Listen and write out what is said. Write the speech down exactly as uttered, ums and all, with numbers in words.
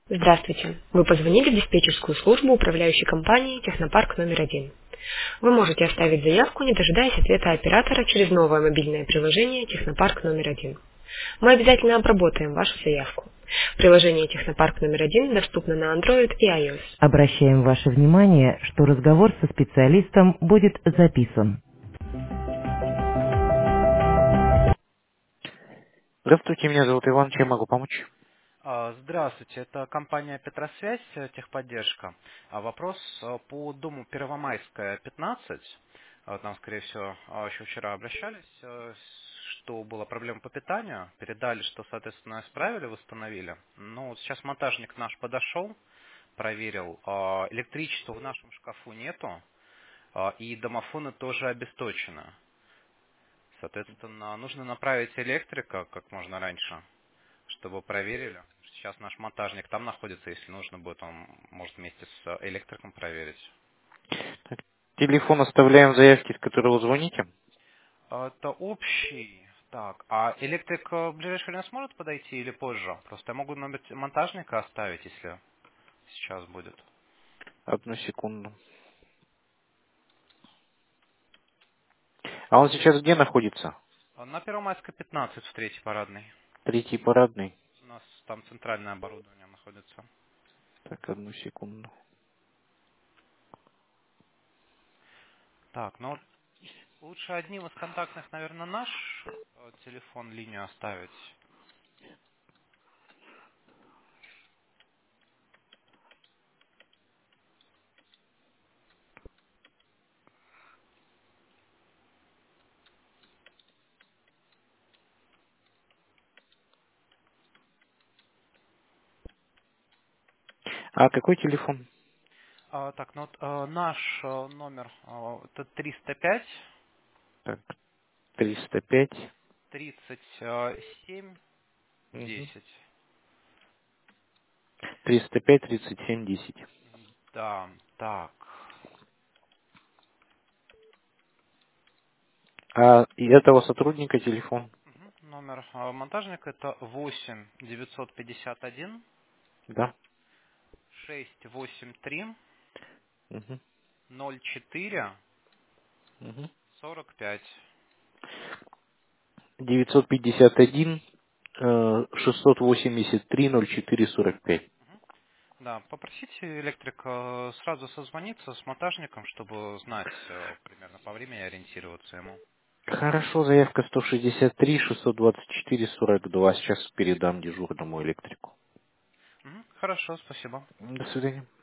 Здравствуйте. Вы позвонили в диспетчерскую службу управляющей компании «Технопарк номер один». Вы можете оставить заявку, не дожидаясь ответа оператора через новое мобильное приложение «Технопарк номер один». Мы обязательно обработаем вашу заявку. Приложение «Технопарк номер один» доступно на Android и iOS. Обращаем ваше внимание, что разговор со специалистом будет записан. Здравствуйте, меня зовут Иван, чем могу помочь? А, Здравствуйте, это компания Петросвязь, э, техподдержка. А Вопрос э, по дому Первомайская, пятнадцать. А, Там, скорее всего, а, еще вчера обращались, э, что была проблема по питанию. Передали, что, соответственно, исправили, восстановили. Ну, вот сейчас монтажник наш подошел, проверил. А, Электричества в нашем шкафу нету, а, и домофоны тоже обесточены. Соответственно, нужно направить электрика как можно раньше, чтобы проверили. Сейчас наш монтажник там находится, если нужно будет, он может вместе с электриком проверить. Так, телефон оставляем в заявке, с которой вы звоните. А, Это общий. Так, а электрик э, в ближайшее время сможет подойти или позже? Просто я могу номер монтажника оставить, если сейчас будет. Одну секунду. А он сейчас где находится? А, На Первомайской пятнадцать в третьей парадной. Третий парадный. У нас там центральное оборудование находится. Так, одну секунду. Так, ну вот лучше одним из контактных, наверное, наш э, телефон, линию оставить. А какой телефон? А, так, ну вот э, наш э, номер э, это триста пять Так, триста пять. тридцать семь Угу. десять. триста пять тридцать семь десять. Да, так. А и этого сотрудника телефон? Мгм. Номер э, монтажника это восемь девятьсот пятьдесят один Да. шесть восемь три Угу. ноль четыре Угу. сорок пять. девятьсот пятьдесят один э, шестьсот восемьдесят три ноль четыре сорок пять. Да, попросите электрика сразу созвониться с монтажником, чтобы знать э, примерно по времени ориентироваться ему. Хорошо, заявка сто шестьдесят три шестьсот двадцать четыре сорок два. Сейчас передам дежурному электрику. Мгм. Хорошо, спасибо. До свидания.